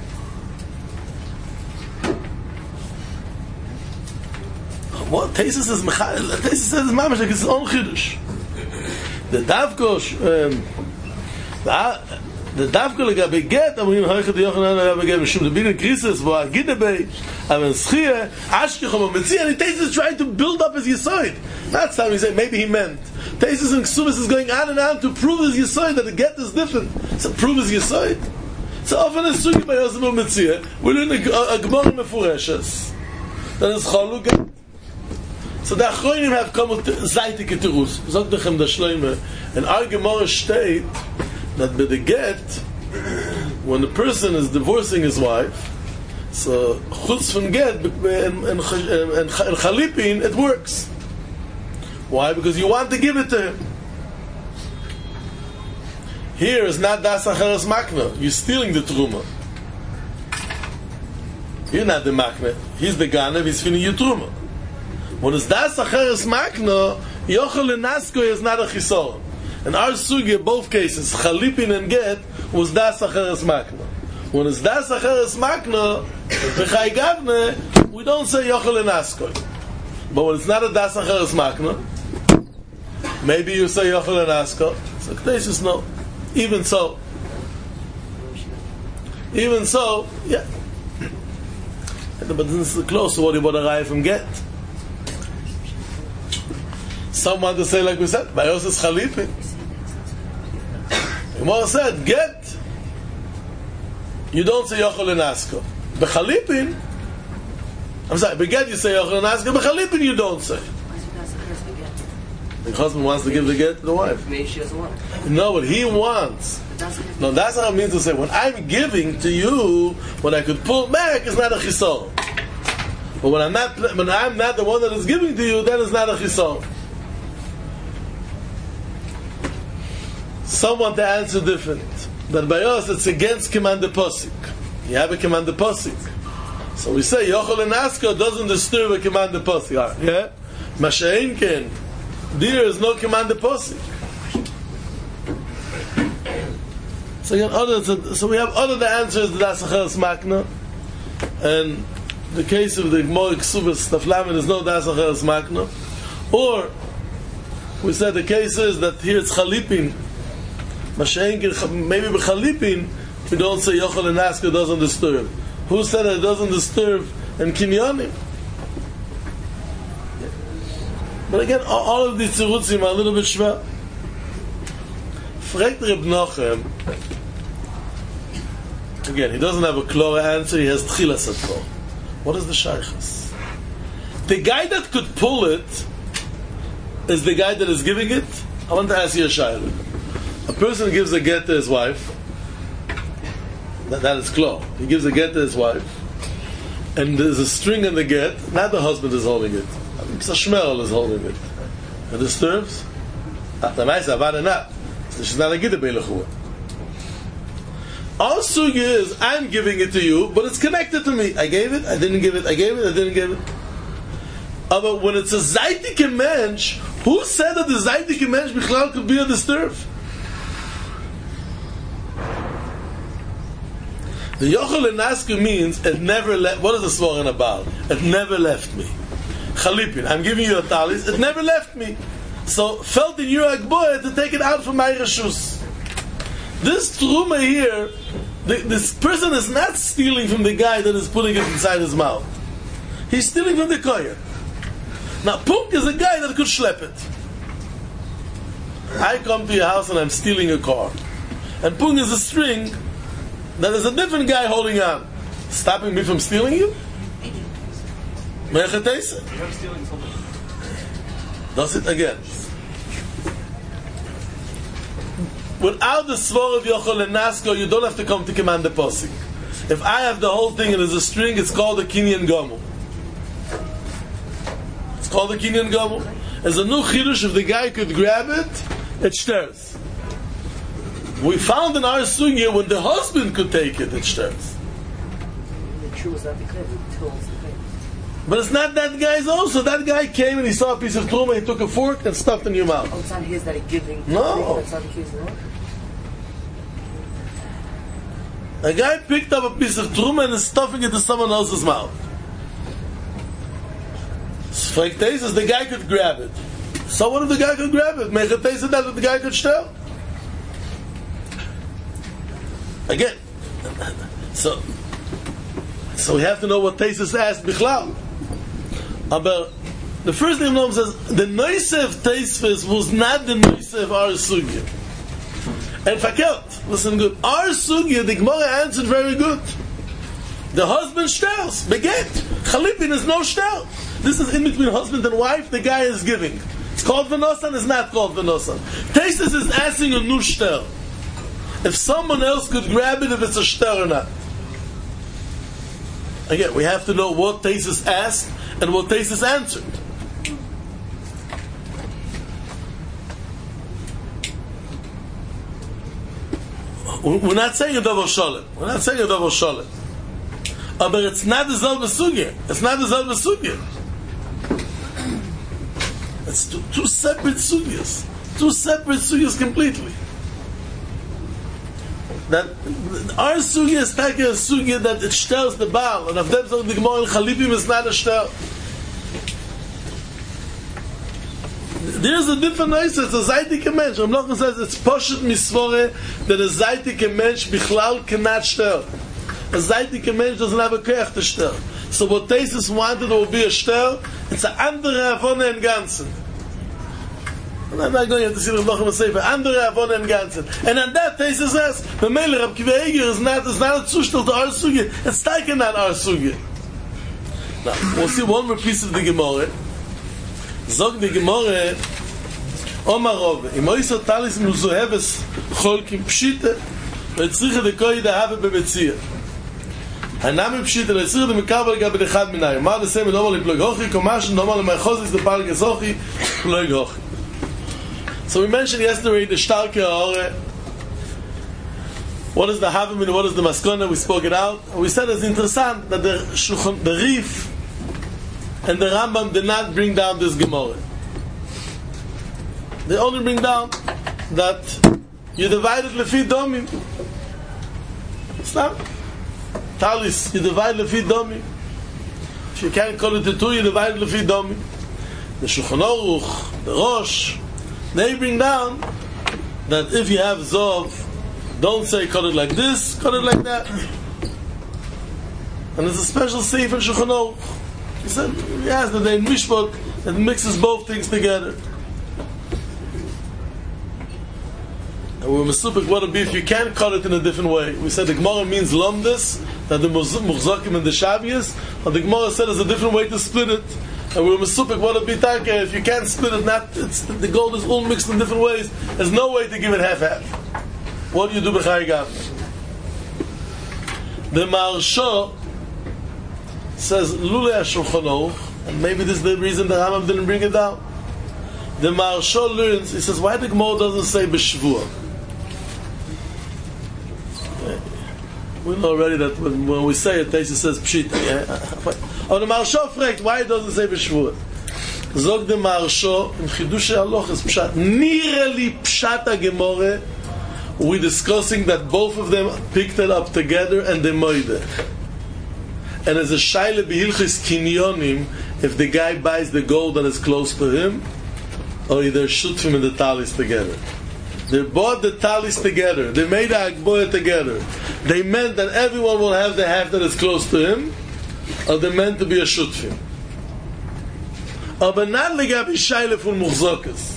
What? Teisves says, Mamash, it's his own Chiddush. The Davkosh, The Davka legabe get, amrim ha'echad yochanan legabe get, mishum the bigger krisis, vo agidebe, aven schie, ashkechom ha-metzia, and Taisus is trying to build up his yisoid. That's how he said, maybe he meant. Taisus and Ksubis is going on and on to prove his yisoid, that the get is different. So prove his yisoid. So often in Sugi by Yosef ha-metzia, we learn a Gemara mefureshes, that is chalu get. So the Achronim have come with Zaytik Eterus. Zog dechem da Shloime, and our Gemara state, that by the get, when the person is divorcing his wife, so chutz from get and chalipin, it works. Why? Because you want to give it to him. Here is not das acheres makna. You're stealing the truma. You're not the makna. He's the ganev. He's finning your truma. When it's das acheres makna, yochel lenasko is not a chisor. In our sugi, both cases, chalipin and get, was das acheres makna. When it's das acheres makna, b'chai gavne, we don't say yochel lenaskoi. But when it's not a das acheres makna, maybe you say yochel lenasko. So K'tesis no. Even so, yeah. But this is close to what you would arrive from get. Some want to say, like we said, Bayos is chalipin. Gemara said, get, you don't say yochel lenasko. Bechalipin, I'm sorry, beget you say yochel lenasko, bechalipin you don't say. The husband wants to give the get to the wife. Maybe she doesn't want it. No, what he wants. No, that's what I mean to say. When I'm giving to you, when I could pull back, it's not a chisor. But when I'm not the one that is giving to you, then it's not a chisor. Someone to answer different. That by us, it's against command the posik. You have a command the posik. So we say yochel and aska doesn't disturb a command the posik. Yeah, Masha'in ken. There is no command the posik. So again, we have other the answers to das acheres makna, and the case of the Gemara Ksubas Taflamin is no das acheres makna, or we said the case is that here it's chalipin. Maybe b'chalipin we don't say yochel and aska doesn't disturb. Who said that it doesn't disturb in kinyanim? But again, all of these tzirutzim are a little bit shver. Fregt Reb Nochem, again, he doesn't have a clear answer, he has tchilas at all. What is the shaychus? The guy that could pull it is the guy that is giving it. I want to ask you a shayla. A person gives a get to his wife, that is clear. He gives a get to his wife, and there's a string in the get, not the husband is holding it. So Shmerel is holding it. It disturbs? The Maisa Avada not. She's not a Gidde Beilachua. Our sugi is, I'm giving it to you, but it's connected to me. I gave it, I didn't give it, I gave it, I didn't give it. But when it's a Zaytike Mensch, who said that the Zaytike Mensch Bichlal could be a disturb? The Yochel Lenaska means, it never left, what is the Svaran about? It never left me. Chalipin, I'm giving you a talis, it never left me. So, felt in your agboy to take it out from my reshus. This truma here, this person is not stealing from the guy that is putting it inside his mouth. He's stealing from the koyer. Now, Punk is a guy that could schlep it. I come to your house and I'm stealing a car. And Punk is a string that is a different guy holding on. Stopping me from stealing you? You're stealing something. Does it again. Without the svor of Yochel and Nasko, you don't have to come to command the posik. If I have the whole thing and there's a string, it's called a Kinyan Gomu. It's called a Kinyan Gomu. As a new chidush, if the guy could grab it, it stirs. We found in our sugya when the husband could take it, it stirs. The true is not the clear, it tills the thing. But it's not that guy's also. That guy came and he saw a piece of truma, he took a fork and stuffed it in your mouth. Oh, it's not his that he's giving. No. That's not the case at all. A guy picked up a piece of truma and is stuffing it in someone else's mouth. Fragtesis, the guy could grab it. So what if the guy could grab it? Mechatesis, that the guy could steal. again, so we have to know what Taisus asked Bichlal. But the first thing Noam says, the Noisev Taisvis was not the Noisev Ar Sugya. And Fakelt, listen good. Our Sugya, the Gemara answered very good. The husband shtels, beget. Chalipin is no shtel. This is in between husband and wife, the guy is giving. It's called Venosan, it's not called Venosan. Taisus is asking a new shtel. If someone else could grab it, if it's a shtel or not. Again, we have to know what Taisus asked and what Taisus answered. We're not saying a double shalom. We're not saying a double shalom. But it's not the Zelba Sugya. It's not the Zelba Sugya. It's two separate Sugyas. Two separate Sugyas completely. That our Sugya is like a Sugya that it shtels the Baal. And if that's the Gemara in Chalipim is not a shtel. There's a different answer. It's a Zaytik mensch. Ramlochan says it's Poshet Misvore that a Zaytik mensch Bichlal cannot shtel. A Zaytik mensch doesn't have a koach to shtel. So what Taisus wanted will be a shtel. It's an andere Avone in Ganzen. And I'm not going to have to see the Ramlochan and say for andere Avone in Ganzen. And on that Taisus says the Meiler Rab Kiva Eiger is not a Zushtel to our Sugya. It's taken not our Sugya. Now we'll see one more piece of the Gemara. Zog the Gemara Omar Rove Imoiso Talis Muzuheves Cholkim Pshite Vetzriche de Koi da Have Bebetzia Hanami Pshite Vetzriche de Mekabel Gabe de Chad Minay Mar de Seme Nomar Li Plog Hochi Komash Nomar Li Meichozis de Park Ezochi Plog Hochi. So we mentioned yesterday the Starke Aore. What is the Havim and what is the Maskona? We spoke it out. We said it's interesting that the Rif and the Rambam did not bring down this Gemara. They only bring down that you divide it lefi domim. It's not talis. You divide lefi domim. If you can't call it the two, you divide it lefi domim. The Shulchan Aruch, the Rosh, they bring down that if you have Zov, don't say cut it like this, cut it like that. And there's a special seif in Shulchan Aruch. He said, yes, that they in Mishpot that mixes both things together. And we were mesupik what would be if you can't cut it in a different way. We said the Gemara means lomdes, that the muhzakim and the shavias, and the Gemara said there's a different way to split it. And we were mesupik what would be taka if you can't split it, not the gold is all mixed in different ways. There's no way to give it half-half. What do you do b'chai gav? The Maharsha says Lule HaShulchan Aruch, and maybe this is the reason the Rambam didn't bring it down. The Maharsha learns, he says, why the Gemara doesn't say B'Shvua? We know already that when we say it, Taisus says Pshita. Oh, the Maharsha fragt, why it doesn't say B'Shvua? Zog the Maharsha, in Chidush HaHaloch is Pshat. Nearly Pshat HaGemara, we're discussing that both of them picked it up together and they made it. And as a shaila b'hilchis kinyonim, if the guy buys the gold that is close to him, or either shutfim and the talis together. They bought the talis together. They made the agboya together. They meant that everyone will have the half that is close to him, or they meant to be a shutfim. But not legabi shaila from muhzakas.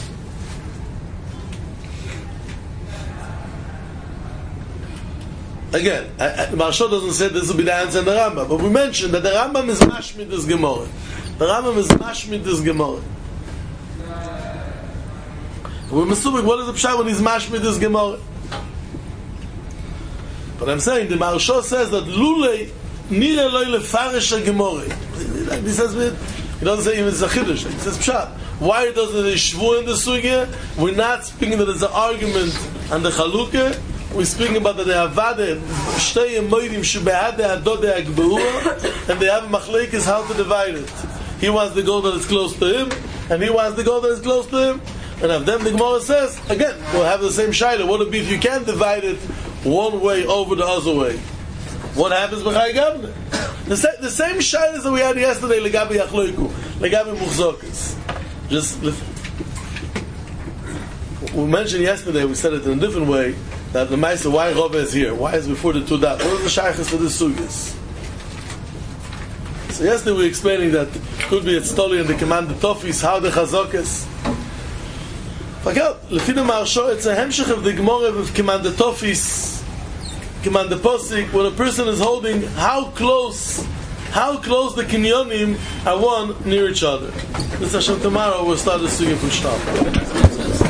Again, Maharsha doesn't say this will be the answer in the Rambam, but we mentioned that the Rambam is mashmid this Gemara. The Rambam is mashmid this Gemara. We're assuming what is the pshat when he's mashmid this Gemara? But I'm saying the Maharsha says that Lulei nira loy lefarish Gemara. He says he doesn't say even it's a chiddush. He says pshat. Why doesn't it shvu in the sugya? We're not speaking that it's an argument on the chalukah. We're speaking about that they have shtei moedim shebehad adod agbeua, and they have a machlekes how to divide it. He wants the gold that is close to him, and he wants the gold that is close to him. And of them, the Gemara says again, we'll have the same shaila. What would it be if you can't divide it one way over the other way? What happens b'chai gavne? The same shaila that we had yesterday, legabi yachloiku, legabi muchzokas. Just we mentioned yesterday, we said it in a different way, that the Maisa, why Rava is here? Why is before the two that? What are the shaykhs for this sugis? So yesterday we were explaining that it could be at Stoli and the command the Tofis, how the Chazokas. Forget, Lefina Marsho, it's a hemshech of the Gemara of command the Tofis, command the Posik, when a person is holding how close the kinyonim are one near each other. This Hashem tomorrow we'll start the sugya from Shtab.